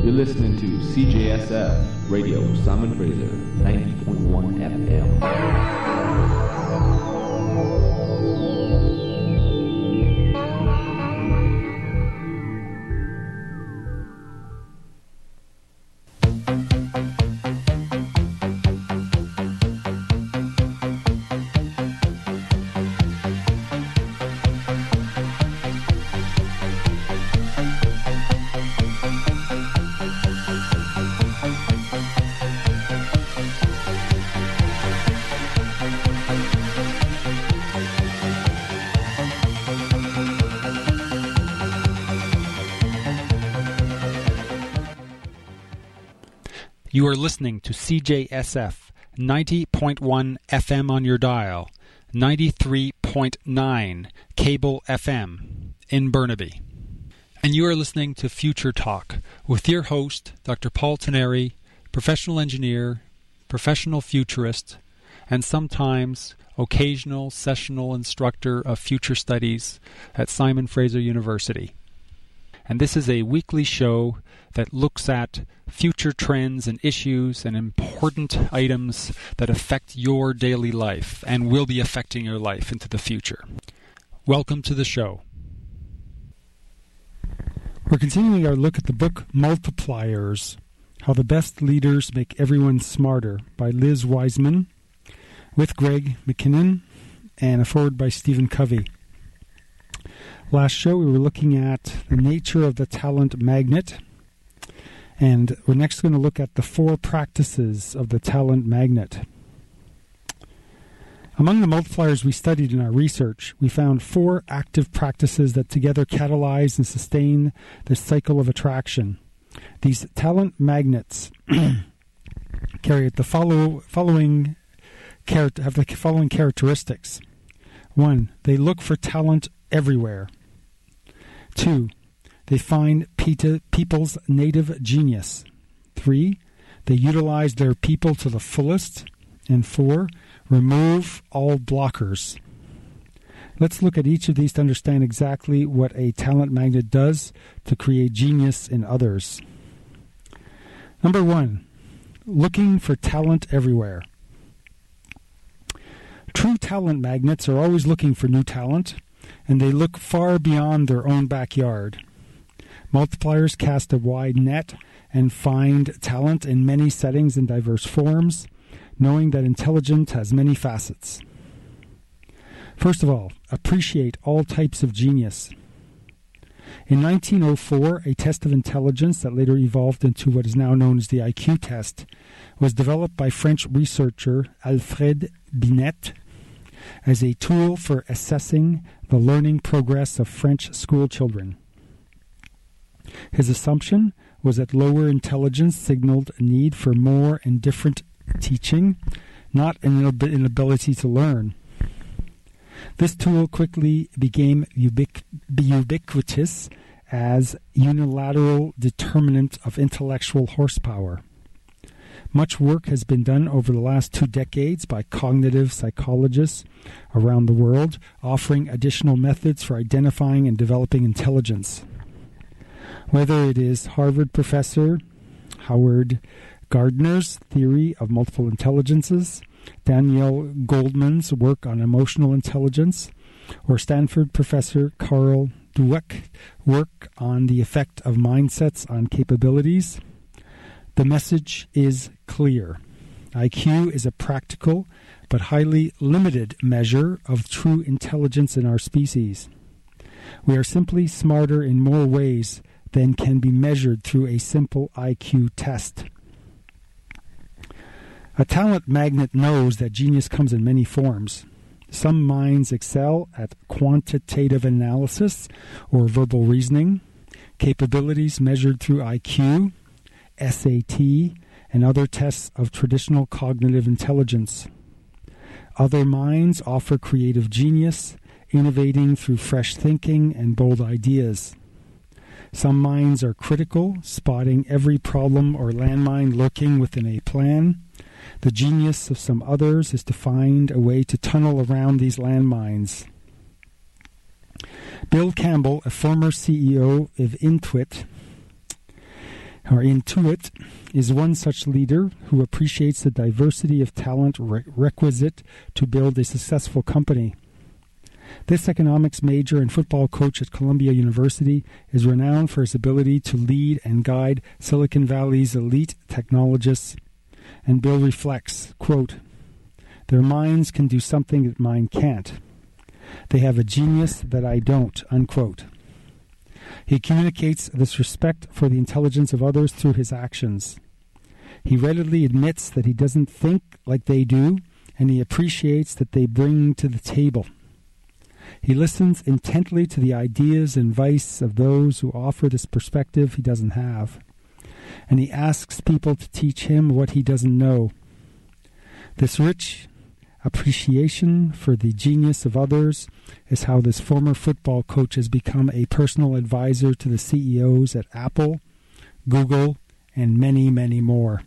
You're listening to CJSF Radio, Simon Fraser, 90.1 FM. You are listening to CJSF 90.1 FM on your dial, 93.9 cable FM in Burnaby. And you are listening to Future Talk with your host, Dr. Paul Teneri, professional engineer, professional futurist, and sometimes occasional sessional instructor of future studies at Simon Fraser University. And this is a weekly show that looks at future trends and issues and important items that affect your daily life and will be affecting your life into the future. Welcome to the show. We're continuing our look at the book Multipliers, How the Best Leaders Make Everyone Smarter by Liz Wiseman, with Greg McKinnon, and a foreword by Stephen Covey. Last show we were looking at the nature of the talent magnet, and we're next going to look at the 4 practices of the talent magnet. Among the multipliers we studied in our research, we found 4 active practices that together catalyze and sustain the cycle of attraction. These talent magnets carry the following characteristics. 1. They look for talent everywhere. 2. They find people's native genius. 3. They utilize their people to the fullest. And 4. Remove all blockers. Let's look at each of these to understand exactly what a talent magnet does to create genius in others. Number 1. Looking for talent everywhere. True talent magnets are always looking for new talent, and they look far beyond their own backyard. Multipliers cast a wide net and find talent in many settings and diverse forms, knowing that intelligence has many facets. First of all, appreciate all types of genius. In 1904, a test of intelligence that later evolved into what is now known as the IQ test was developed by French researcher Alfred Binet as a tool for assessing the learning progress of French school children. His assumption was that lower intelligence signaled a need for more and different teaching, not an inability to learn. This tool quickly became ubiquitous as unilateral determinant of intellectual horsepower. Much work has been done over the last 2 decades by cognitive psychologists around the world, offering additional methods for identifying and developing intelligence. Whether it is Harvard professor Howard Gardner's theory of multiple intelligences, Danielle Goldman's work on emotional intelligence, or Stanford professor Carl Dweck's work on the effect of mindsets on capabilities, the message is clear. IQ is a practical but highly limited measure of true intelligence in our species. We are simply smarter in more ways than can be measured through a simple IQ test. A talent magnet knows that genius comes in many forms. Some minds excel at quantitative analysis or verbal reasoning, capabilities measured through IQ, SAT, and other tests of traditional cognitive intelligence. Other minds offer creative genius, innovating through fresh thinking and bold ideas. Some minds are critical, spotting every problem or landmine lurking within a plan. The genius of some others is to find a way to tunnel around these landmines. Bill Campbell, a former CEO of Intuit, Our Intuit is one such leader who appreciates the diversity of talent requisite to build a successful company. This economics major and football coach at Columbia University is renowned for his ability to lead and guide Silicon Valley's elite technologists. And Bill reflects, quote, "Their minds can do something that mine can't. They have a genius that I don't," unquote. He communicates this respect for the intelligence of others through his actions. He readily admits that he doesn't think like they do, and he appreciates that they bring to the table. He listens intently to the ideas and advice of those who offer this perspective he doesn't have, and he asks people to teach him what he doesn't know. This rich appreciation for the genius of others is how this former football coach has become a personal advisor to the CEOs at Apple, Google, and many, many more.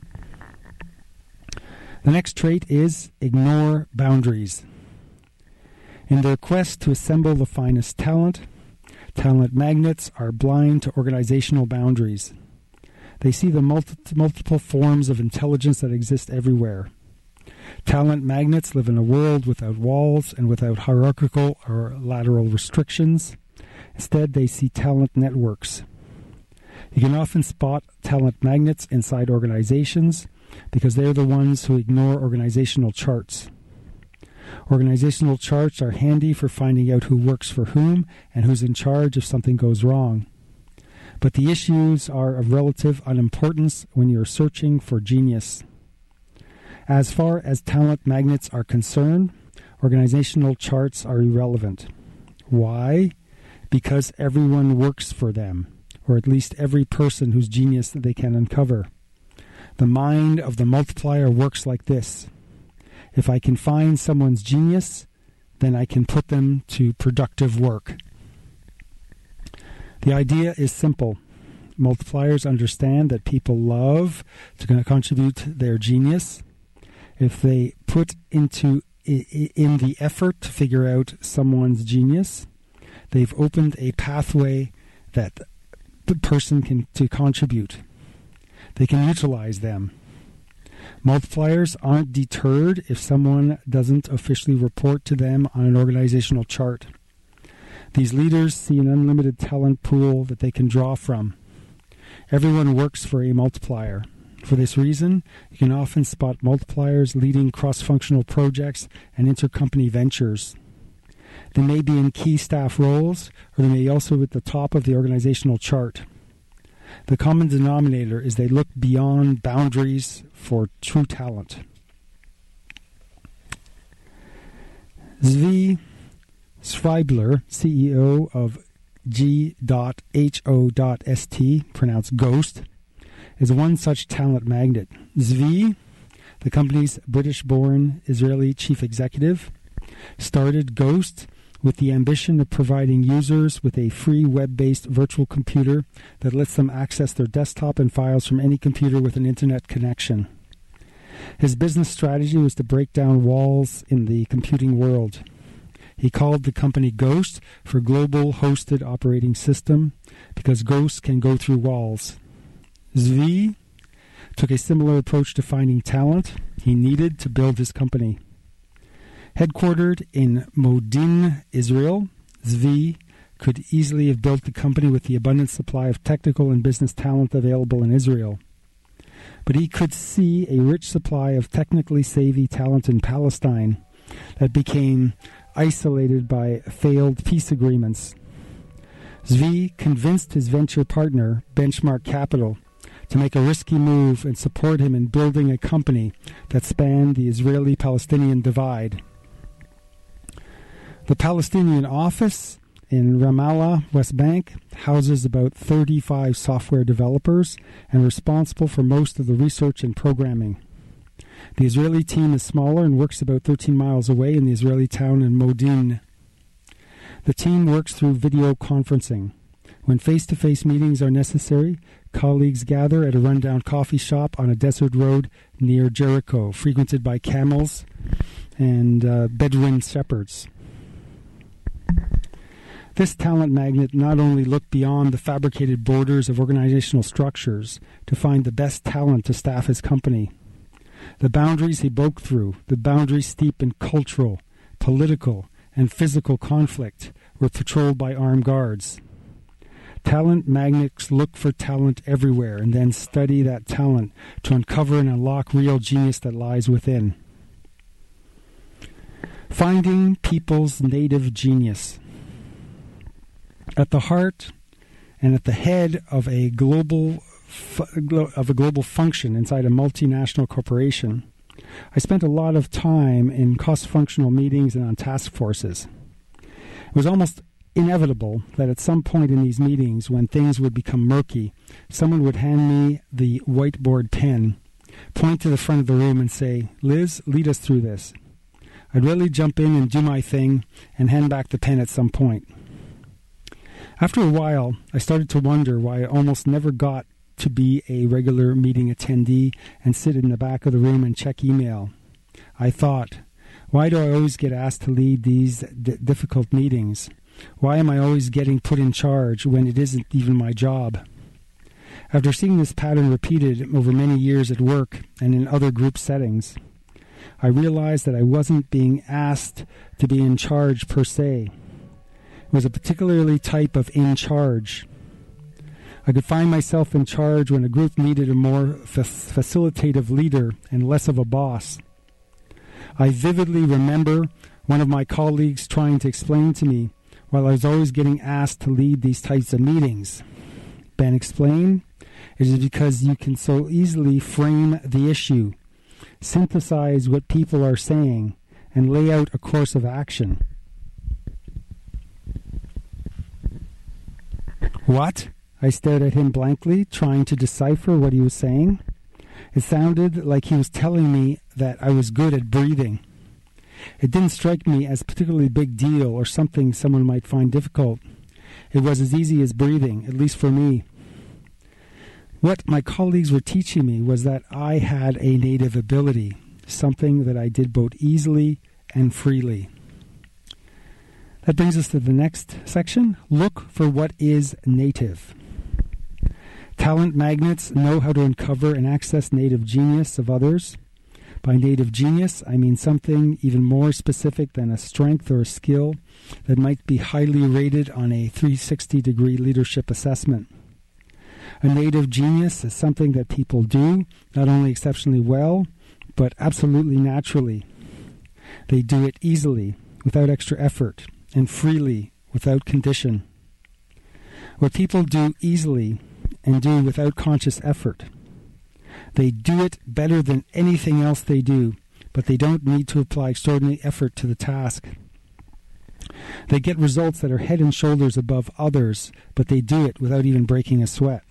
The next trait is ignore boundaries. In their quest to assemble the finest talent, talent magnets are blind to organizational boundaries. They see the multiple forms of intelligence that exist everywhere. Talent magnets live in a world without walls and without hierarchical or lateral restrictions. Instead, they see talent networks. You can often spot talent magnets inside organizations because they're the ones who ignore organizational charts. Organizational charts are handy for finding out who works for whom and who's in charge if something goes wrong. But the issues are of relative unimportance when you're searching for genius. As far as talent magnets are concerned, organizational charts are irrelevant. Why? Because everyone works for them, or at least every person whose genius they can uncover. The mind of the multiplier works like this. If I can find someone's genius, then I can put them to productive work. The idea is simple. Multipliers understand that people love to contribute their genius. If they put in the effort to figure out someone's genius, they've opened a pathway that the person can to contribute. They can utilize them. Multipliers aren't deterred if someone doesn't officially report to them on an organizational chart. These leaders see an unlimited talent pool that they can draw from. Everyone works for a multiplier. For this reason, you can often spot multipliers leading cross-functional projects and intercompany ventures. They may be in key staff roles, or they may also be at the top of the organizational chart. The common denominator is they look beyond boundaries for true talent. Zvi Schreibler, CEO of G.ho.st, pronounced Ghost, is one such talent magnet. Zvi, the company's British-born Israeli chief executive, started Ghost with the ambition of providing users with a free web-based virtual computer that lets them access their desktop and files from any computer with an internet connection. His business strategy was to break down walls in the computing world. He called the company Ghost for Global Hosted Operating System because ghosts can go through walls. Zvi took a similar approach to finding talent he needed to build his company. Headquartered in Modin, Israel, Zvi could easily have built the company with the abundant supply of technical and business talent available in Israel. But he could see a rich supply of technically savvy talent in Palestine that became isolated by failed peace agreements. Zvi convinced his venture partner, Benchmark Capital, to make a risky move and support him in building a company that spanned the Israeli-Palestinian divide. The Palestinian office in Ramallah, West Bank, houses about 35 software developers and responsible for most of the research and programming. The Israeli team is smaller and works about 13 miles away in the Israeli town of Modin. The team works through video conferencing. When face-to-face meetings are necessary, colleagues gather at a rundown coffee shop on a desert road near Jericho, frequented by camels and Bedouin shepherds. This talent magnet not only looked beyond the fabricated borders of organizational structures to find the best talent to staff his company. The boundaries he broke through, the boundaries steep in cultural, political, and physical conflict, were patrolled by armed guards. Talent magnets look for talent everywhere and then study that talent to uncover and unlock real genius that lies within. Finding people's native genius. At the heart and at the head of a global function inside a multinational corporation, I spent a lot of time in cross-functional meetings and on task forces. It was almost inevitable that at some point in these meetings, when things would become murky, someone would hand me the whiteboard pen, point to the front of the room and say, "Liz, lead us through this." I'd really jump in and do my thing and hand back the pen at some point. After a while, I started to wonder why I almost never got to be a regular meeting attendee and sit in the back of the room and check email. I thought, why do I always get asked to lead these difficult meetings? Why am I always getting put in charge when it isn't even my job? After seeing this pattern repeated over many years at work and in other group settings, I realized that I wasn't being asked to be in charge per se. It was a particularly type of in charge. I could find myself in charge when a group needed a more facilitative leader and less of a boss. I vividly remember one of my colleagues trying to explain to me while I was always getting asked to lead these types of meetings. Ben explained, it is because you can so easily frame the issue, synthesize what people are saying, and lay out a course of action. What? I stared at him blankly, trying to decipher what he was saying. It sounded like he was telling me that I was good at breathing. It didn't strike me as a particularly big deal or something someone might find difficult. It was as easy as breathing, at least for me. What my colleagues were teaching me was that I had a native ability, something that I did both easily and freely. That brings us to the next section. Look for what is native. Talent magnets know how to uncover and access native genius of others. By native genius, I mean something even more specific than a strength or a skill that might be highly rated on a 360-degree leadership assessment. A native genius is something that people do, not only exceptionally well, but absolutely naturally. They do it easily, without extra effort, and freely, without condition. What people do easily and do without conscious effort. They do it better than anything else they do, but they don't need to apply extraordinary effort to the task. They get results that are head and shoulders above others, but they do it without even breaking a sweat.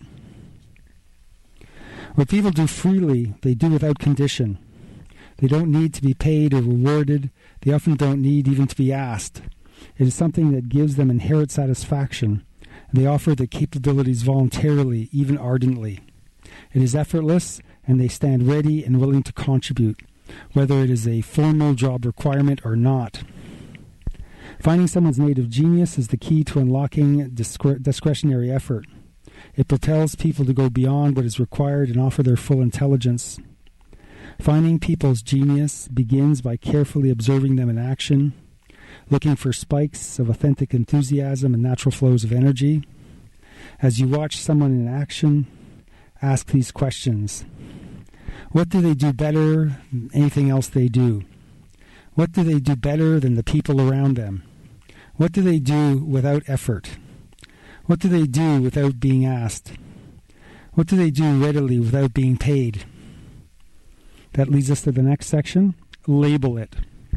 What people do freely, they do without condition. They don't need to be paid or rewarded. They often don't need even to be asked. It is something that gives them inherent satisfaction. They offer their capabilities voluntarily, even ardently. It is effortless, and they stand ready and willing to contribute, whether it is a formal job requirement or not. Finding someone's native genius is the key to unlocking discretionary effort. It propels people to go beyond what is required and offer their full intelligence. Finding people's genius begins by carefully observing them in action, looking for spikes of authentic enthusiasm and natural flows of energy. As you watch someone in action, ask these questions. What do they do better than anything else they do? What do they do better than the people around them? What do they do without effort? What do they do without being asked? What do they do readily without being paid? That leads us to the next section. Label it.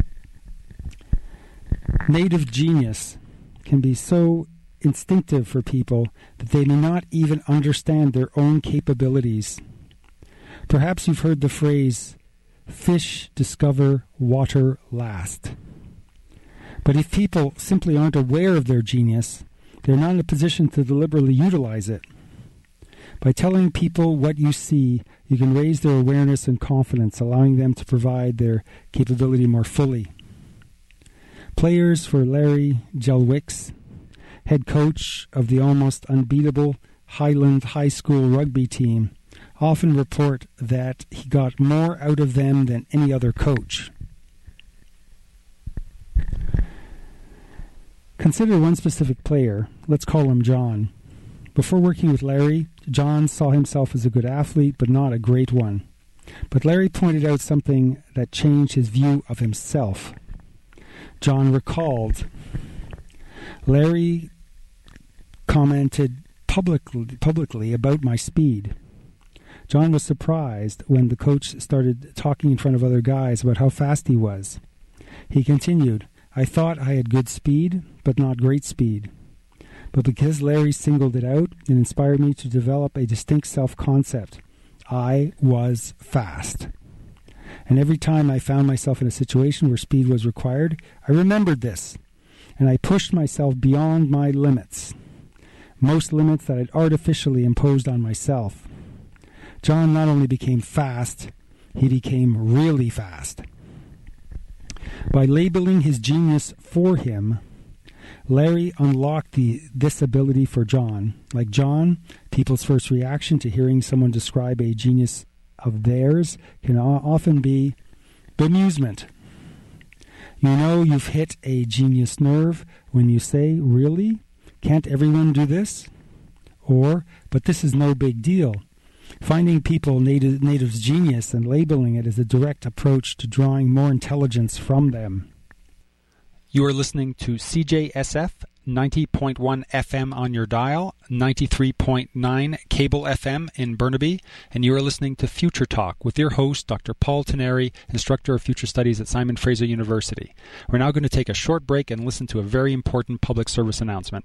Native genius can be so instinctive for people that they may not even understand their own capabilities. Perhaps you've heard the phrase, fish discover water last. But if people simply aren't aware of their genius, they're not in a position to deliberately utilize it. By telling people what you see, you can raise their awareness and confidence, allowing them to provide their capability more fully. Players for Larry Jelwicks head coach of the almost unbeatable Highland High School rugby team, often report that he got more out of them than any other coach. Consider one specific player. Let's call him John. Before working with Larry, John saw himself as a good athlete, but not a great one. But Larry pointed out something that changed his view of himself. John recalled, Larry commented publicly about my speed. John was surprised when the coach started talking in front of other guys about how fast he was. He continued, I thought I had good speed, but not great speed. But because Larry singled it out, it inspired me to develop a distinct self-concept. I was fast. And every time I found myself in a situation where speed was required, I remembered this, and I pushed myself beyond my limits, most limits that I'd artificially imposed on myself. John not only became fast, he became really fast. By labeling his genius for him, Larry unlocked this ability for John. Like John, people's first reaction to hearing someone describe a genius of theirs can often be bemusement. You know you've hit a genius nerve when you say, really? Can't everyone do this? Or, but this is no big deal. Finding people native's genius and labeling it is a direct approach to drawing more intelligence from them. You are listening to CJSF 90.1 FM on your dial, 93.9 cable FM in Burnaby, and you are listening to Future Talk with your host, Dr. Paul Teneri, Instructor of Future Studies at Simon Fraser University. We're now going to take a short break and listen to a very important public service announcement.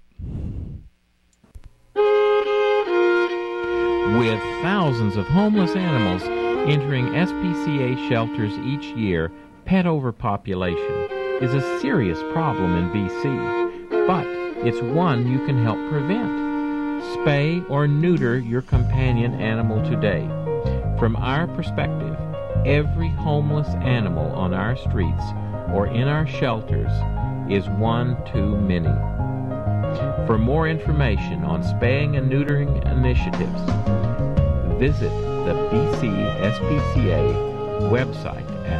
With thousands of homeless animals entering SPCA shelters each year, pet overpopulation is a serious problem in BC, but it's one you can help prevent. Spay or neuter your companion animal today. From our perspective, every homeless animal on our streets or in our shelters is one too many. For more information on spaying and neutering initiatives, visit the BC SPCA website at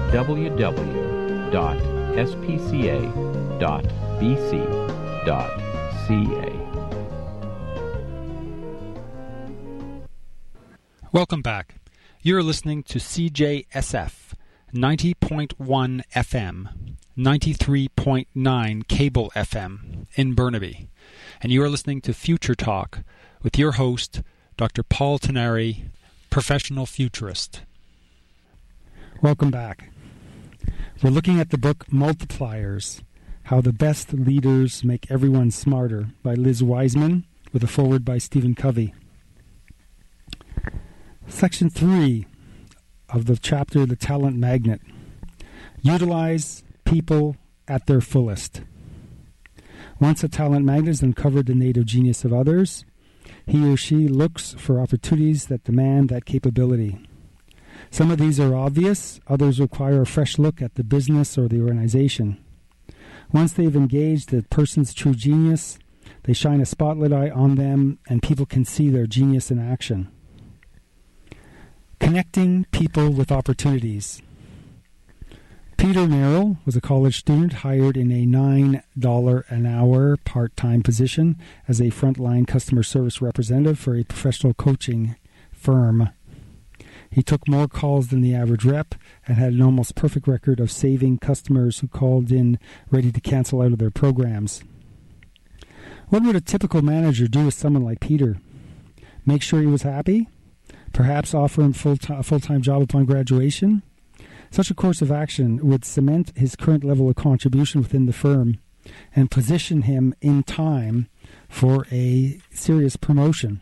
www.spca.bc.ca. Welcome back. You're listening to CJSF 90.1 FM, 93.9 cable FM in Burnaby, and you are listening to Future Talk with your host, Dr. Paul Teneri, professional futurist. Welcome back. We're looking at the book Multipliers, How the Best Leaders Make Everyone Smarter by Liz Wiseman, with a foreword by Stephen Covey. Section 3 of the chapter, The Talent Magnet. Utilize people at their fullest. Once a talent magnet has uncovered the native genius of others, he or she looks for opportunities that demand that capability. Some of these are obvious, others require a fresh look at the business or the organization. Once they've engaged the person's true genius, they shine a spotlight on them and people can see their genius in action. Connecting people with opportunities. Peter Merrill was a college student hired in a $9 an hour part-time position as a frontline customer service representative for a professional coaching firm. He took more calls than the average rep and had an almost perfect record of saving customers who called in ready to cancel out of their programs. What would a typical manager do with someone like Peter? Make sure he was happy? Perhaps offer him a full-time job upon graduation? Such a course of action would cement his current level of contribution within the firm and position him in time for a serious promotion.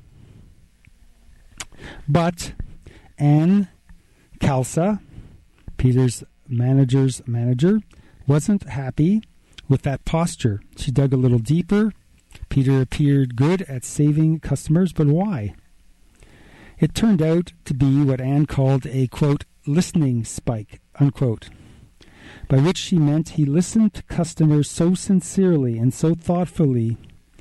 But Ann Kalsa, Peter's manager's manager, wasn't happy with that posture. She dug a little deeper. Peter appeared good at saving customers, but why? It turned out to be what Ann called a, quote, listening spike, unquote, by which she meant he listened to customers so sincerely and so thoughtfully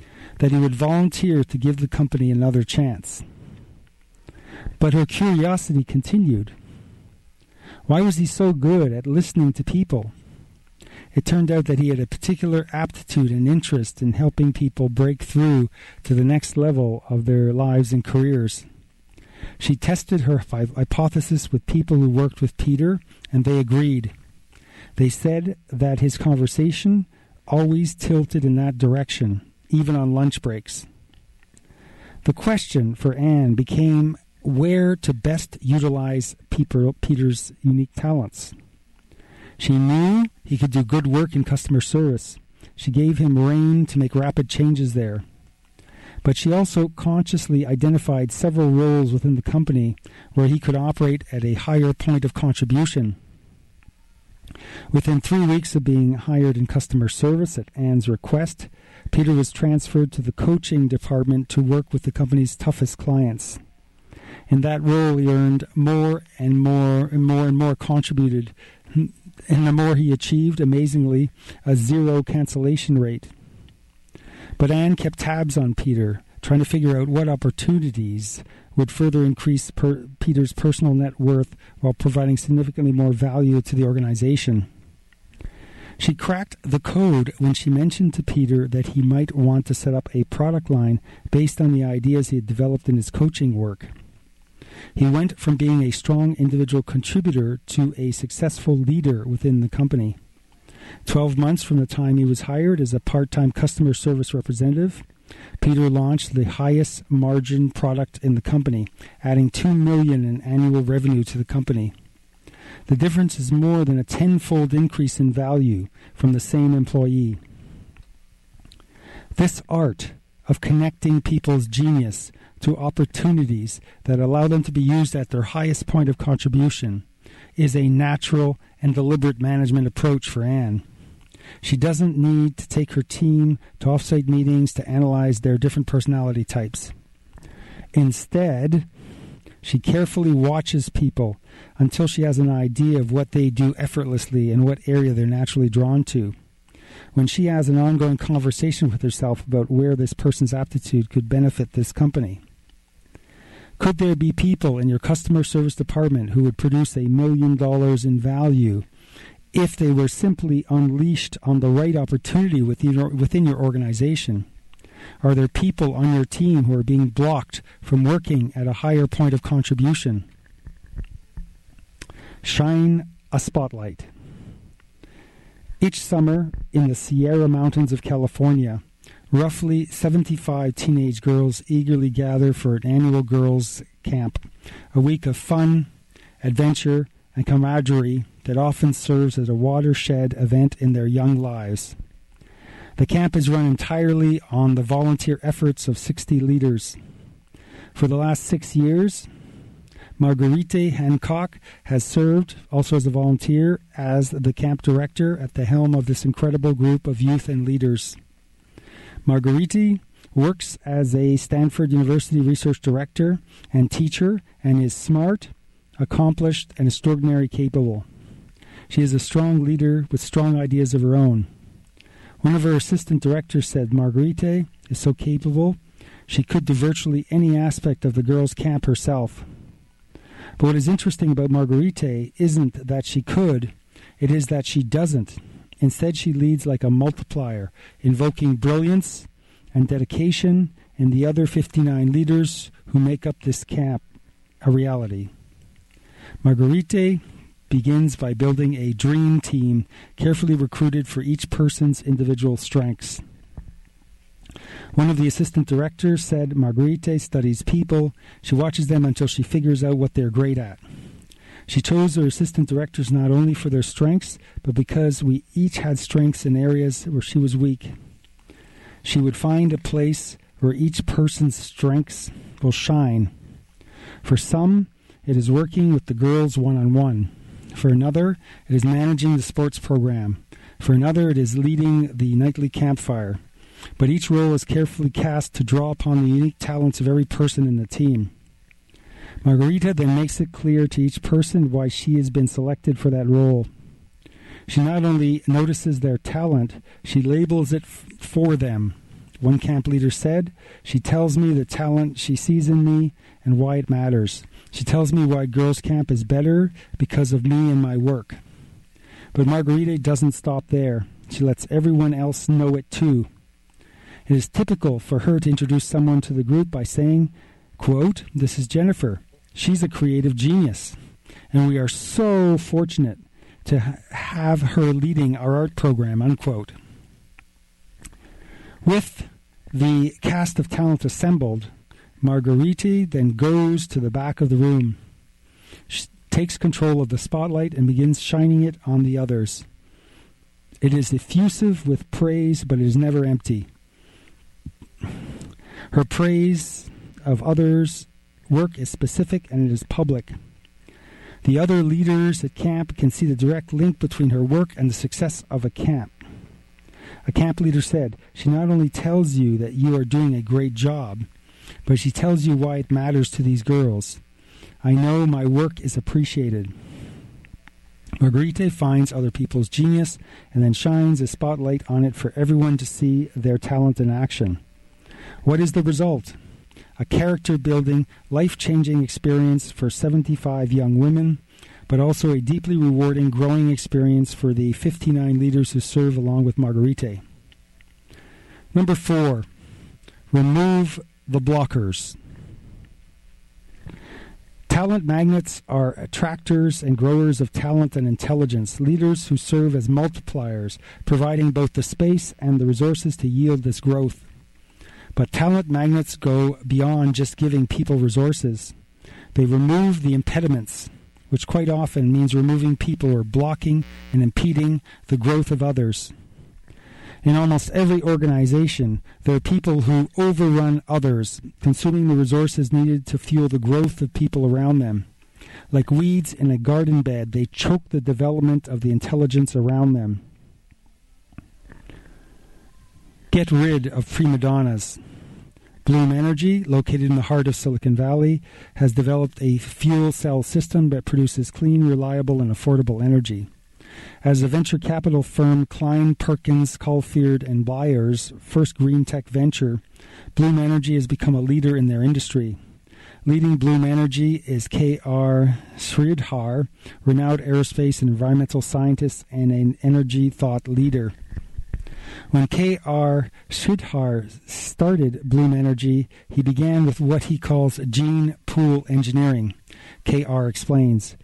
that he would volunteer to give the company another chance. But her curiosity continued. Why was he so good at listening to people? It turned out that he had a particular aptitude and interest in helping people break through to the next level of their lives and careers. She tested her hypothesis with people who worked with Peter, and they agreed. They said that his conversation always tilted in that direction, even on lunch breaks. The question for Anne became where to best utilize Peter's unique talents. She knew he could do good work in customer service. She gave him rein to make rapid changes there. But she also consciously identified several roles within the company where he could operate at a higher point of contribution. Within 3 weeks of being hired in customer service at Anne's request, Peter was transferred to the coaching department to work with the company's toughest clients. In that role, he earned more and more contributed, and the more he achieved, amazingly, a 0 cancellation rate. But Anne kept tabs on Peter, trying to figure out what opportunities would further increase Peter's personal net worth while providing significantly more value to the organization. She cracked the code when she mentioned to Peter that he might want to set up a product line based on the ideas he had developed in his coaching work. He went from being a strong individual contributor to a successful leader within the company. 12 months from the time he was hired as a part-time customer service representative, Peter launched the highest margin product in the company, adding $2 million in annual revenue to the company. The difference is more than a 10-fold increase in value from the same employee. This art of connecting people's genius to opportunities that allow them to be used at their highest point of contribution is a natural and deliberate management approach for Anne. She doesn't need to take her team to offsite meetings to analyze their different personality types. Instead, she carefully watches people until she has an idea of what they do effortlessly and what area they're naturally drawn to. When she has an ongoing conversation with herself about where this person's aptitude could benefit this company. Could there be people in your customer service department who would produce $1 million in value if they were simply unleashed on the right opportunity within your organization? Are there people on your team who are being blocked from working at a higher point of contribution? Shine a spotlight. Each summer in the Sierra Mountains of California, roughly 75 teenage girls eagerly gather for an annual girls' camp, a week of fun, adventure, and camaraderie that often serves as a watershed event in their young lives. The camp is run entirely on the volunteer efforts of 60 leaders. For the last 6 years, Marguerite Hancock has served, also as a volunteer, as the camp director at the helm of this incredible group of youth and leaders. Marguerite works as a Stanford University research director and teacher and is smart, accomplished, and extraordinarily capable. She is a strong leader with strong ideas of her own. One of her assistant directors said Marguerite is so capable she could do virtually any aspect of the girls' camp herself. But what is interesting about Marguerite isn't that she could, it is that she doesn't. Instead, she leads like a multiplier, invoking brilliance and dedication in the other 59 leaders who make up this camp a reality. Marguerite begins by building a dream team carefully recruited for each person's individual strengths. One of the assistant directors said Marguerite studies people. She watches them until she figures out what they're great at. She chose her assistant directors not only for their strengths, but because we each had strengths in areas where she was weak. She would find a place where each person's strengths will shine. For some, it is working with the girls one-on-one. For another, it is managing the sports program. For another, it is leading the nightly campfire. But each role is carefully cast to draw upon the unique talents of every person in the team. Margarita then makes it clear to each person why she has been selected for that role. She not only notices their talent, she labels it for them. One camp leader said, "She tells me the talent she sees in me and why it matters. She tells me why girls' camp is better because of me and my work." But Marguerite doesn't stop there. She lets everyone else know it too. It is typical for her to introduce someone to the group by saying, quote, "This is Jennifer. She's a creative genius, and we are so fortunate to have her leading our art program," unquote. With the cast of talent assembled, Marguerite then goes to the back of the room. She takes control of the spotlight and begins shining it on the others. It is effusive with praise, but it is never empty. Her praise of others' work is specific and it is public. The other leaders at camp can see the direct link between her work and the success of a camp. A camp leader said, "She not only tells you that you are doing a great job, but she tells you why it matters to these girls. I know my work is appreciated." Marguerite finds other people's genius and then shines a spotlight on it for everyone to see their talent in action. What is the result? A character-building, life-changing experience for 75 young women, but also a deeply rewarding, growing experience for the 59 leaders who serve along with Marguerite. Number 4, remove the blockers. Talent magnets are attractors and growers of talent and intelligence, leaders who serve as multipliers, providing both the space and the resources to yield this growth. But talent magnets go beyond just giving people resources. They remove the impediments, which quite often means removing people who are blocking and impeding the growth of others. In almost every organization, there are people who overrun others, consuming the resources needed to fuel the growth of people around them. Like weeds in a garden bed, they choke the development of the intelligence around them. Get rid of prima donnas. Bloom Energy, located in the heart of Silicon Valley, has developed a fuel cell system that produces clean, reliable, and affordable energy. As a venture capital firm, Klein, Perkins, Caulfield, and Byers' first green tech venture, Bloom Energy has become a leader in their industry. Leading Bloom Energy is K.R. Sridhar, renowned aerospace and environmental scientist and an energy thought leader. When K.R. Sridhar started Bloom Energy, he began with what he calls gene pool engineering. K.R. explains,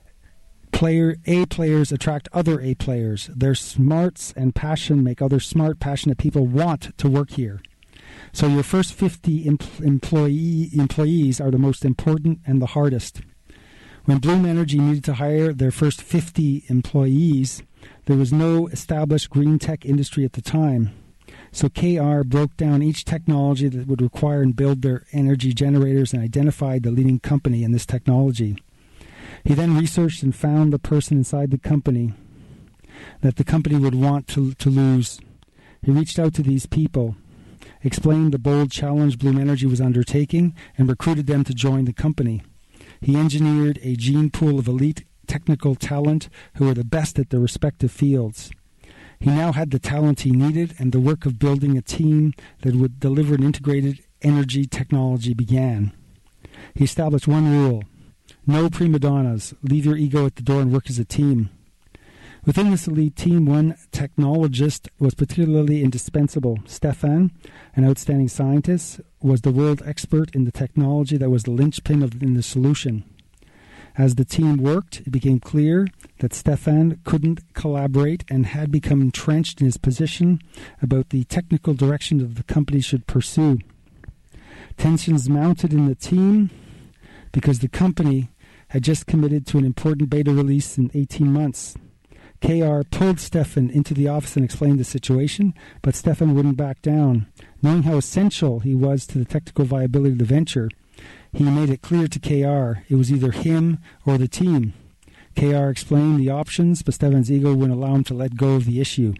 A players attract other A players. Their smarts and passion make other smart, passionate people want to work here. So your first 50 employees are the most important and the hardest. When Bloom Energy needed to hire their first 50 employees, there was no established green tech industry at the time. So KR broke down each technology that would require and build their energy generators and identified the leading company in this technology. He then researched and found the person inside the company that the company would want to lose. He reached out to these people, explained the bold challenge Bloom Energy was undertaking, and recruited them to join the company. He engineered a gene pool of elite technical talent who were the best at their respective fields. He now had the talent he needed, and the work of building a team that would deliver an integrated energy technology began. He established one rule: no prima donnas. Leave your ego at the door and work as a team. Within this elite team, one technologist was particularly indispensable. Stefan, an outstanding scientist, was the world expert in the technology that was the linchpin in the solution. As the team worked, it became clear that Stefan couldn't collaborate and had become entrenched in his position about the technical direction that the company should pursue. Tensions mounted in the team because the company had just committed to an important beta release in 18 months. KR pulled Stefan into the office and explained the situation, but Stefan wouldn't back down. Knowing how essential he was to the technical viability of the venture, he made it clear to KR it was either him or the team. KR explained the options, but Stefan's ego wouldn't allow him to let go of the issue.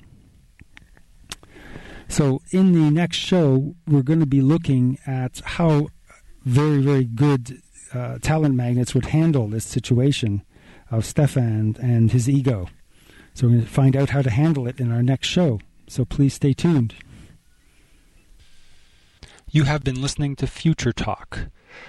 So in the next show, we're going to be looking at how very, very good talent magnets would handle this situation of Stefan and his ego. So we're going to find out how to handle it in our next show. So please stay tuned. You have been listening to Future Talk